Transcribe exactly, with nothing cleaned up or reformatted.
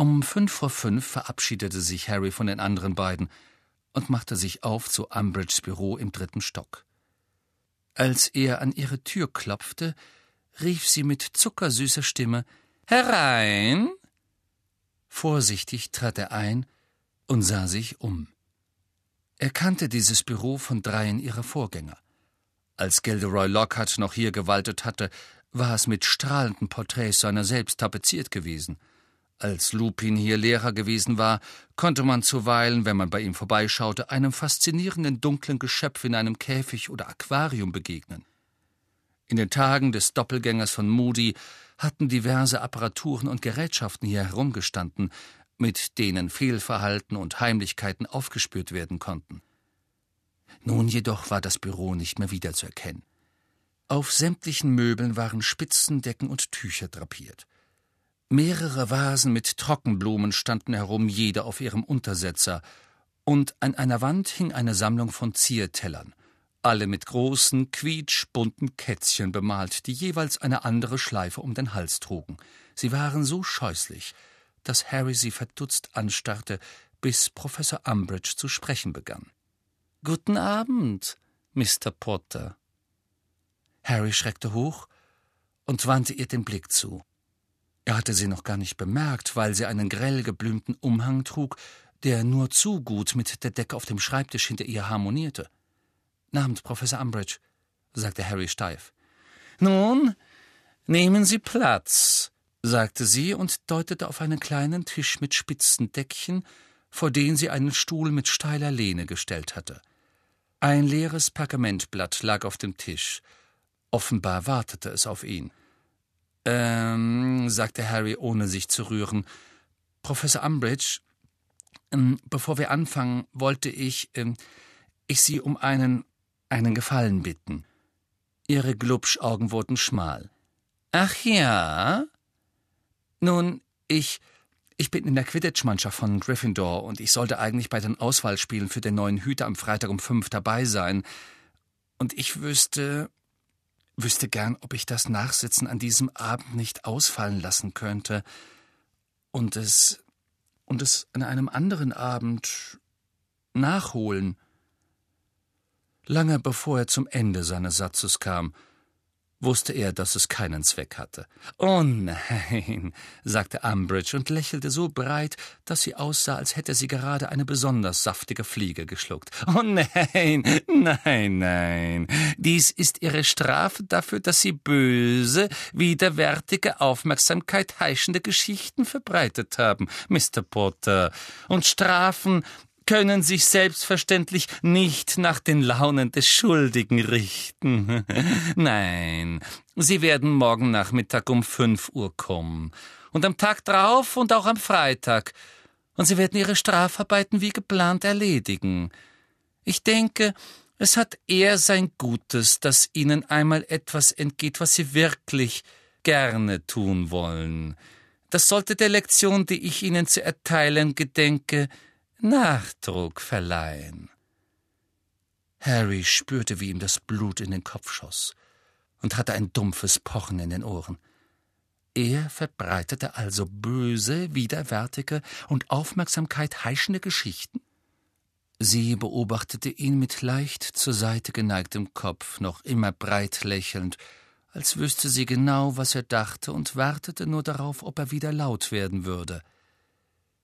Um fünf vor fünf verabschiedete sich Harry von den anderen beiden und machte sich auf zu Umbridges Büro im dritten Stock. Als er an ihre Tür klopfte, rief sie mit zuckersüßer Stimme: »Herein!« Vorsichtig trat er ein und sah sich um. Er kannte dieses Büro von dreien ihrer Vorgänger. Als Gilderoy Lockhart noch hier gewaltet hatte, war es mit strahlenden Porträts seiner selbst tapeziert gewesen. Als Lupin hier Lehrer gewesen war, konnte man zuweilen, wenn man bei ihm vorbeischaute, einem faszinierenden dunklen Geschöpf in einem Käfig oder Aquarium begegnen. In den Tagen des Doppelgängers von Moody hatten diverse Apparaturen und Gerätschaften hier herumgestanden, mit denen Fehlverhalten und Heimlichkeiten aufgespürt werden konnten. Nun jedoch war das Büro nicht mehr wiederzuerkennen. Auf sämtlichen Möbeln waren Spitzendecken und Tücher drapiert. Mehrere Vasen mit Trockenblumen standen herum, jede auf ihrem Untersetzer, und an einer Wand hing eine Sammlung von Ziertellern, alle mit großen, quietschbunten Kätzchen bemalt, die jeweils eine andere Schleife um den Hals trugen. Sie waren so scheußlich, dass Harry sie verdutzt anstarrte, bis Professor Umbridge zu sprechen begann. »Guten Abend, Mister Potter.« Harry schreckte hoch und wandte ihr den Blick zu. Er hatte sie noch gar nicht bemerkt, weil sie einen grell geblümten Umhang trug, der nur zu gut mit der Decke auf dem Schreibtisch hinter ihr harmonierte. »Abend, Professor Umbridge«, sagte Harry steif. »Nun, nehmen Sie Platz«, sagte sie und deutete auf einen kleinen Tisch mit spitzen Deckchen, vor den sie einen Stuhl mit steiler Lehne gestellt hatte. Ein leeres Pergamentblatt lag auf dem Tisch. Offenbar wartete es auf ihn. Ähm, sagte Harry, ohne sich zu rühren. »Professor Umbridge, ähm, bevor wir anfangen, wollte ich, ähm, ich Sie um einen, einen Gefallen bitten.« Ihre Glubschaugen wurden schmal. »Ach ja? Nun, ich, ich bin in der Quidditch-Mannschaft von Gryffindor und ich sollte eigentlich bei den Auswahlspielen für den neuen Hüter am Freitag um fünf dabei sein. Und ich wüsste... wüsste gern, ob ich das Nachsitzen an diesem Abend nicht ausfallen lassen könnte und es und es an einem anderen Abend nachholen.« Lange bevor er zum Ende seines Satzes kam, wusste er, dass es keinen Zweck hatte. »Oh nein«, sagte Umbridge und lächelte so breit, dass sie aussah, als hätte sie gerade eine besonders saftige Fliege geschluckt. »Oh nein, nein, nein. Dies ist Ihre Strafe dafür, dass Sie böse, widerwärtige, Aufmerksamkeit heischende Geschichten verbreitet haben, Mister Potter. Und Strafen können sich selbstverständlich nicht nach den Launen des Schuldigen richten. Nein, Sie werden morgen Nachmittag um fünf Uhr kommen. Und am Tag drauf und auch am Freitag. Und Sie werden Ihre Strafarbeiten wie geplant erledigen. Ich denke, es hat eher sein Gutes, dass Ihnen einmal etwas entgeht, was Sie wirklich gerne tun wollen. Das sollte der Lektion, die ich Ihnen zu erteilen gedenke, Nachdruck verleihen.« Harry spürte, wie ihm das Blut in den Kopf schoss und hatte ein dumpfes Pochen in den Ohren. Er verbreitete also böse, widerwärtige und Aufmerksamkeit heischende Geschichten? Sie beobachtete ihn mit leicht zur Seite geneigtem Kopf, noch immer breit lächelnd, als wüsste sie genau, was er dachte, und wartete nur darauf, ob er wieder laut werden würde.